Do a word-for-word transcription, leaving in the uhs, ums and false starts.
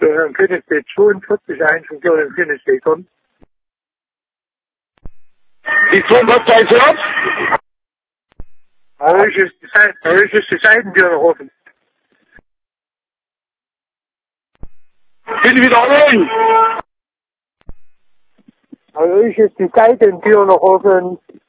zu Herrn Königsweg zweiundvierzig eins und Herrn Königsweg kommt. Die zweiundvierzig eins? Bei euch ist die, Seite, bei euch ist die Seitentür noch offen. Bitte wiederholen. Bei euch ist die Seitentür noch offen.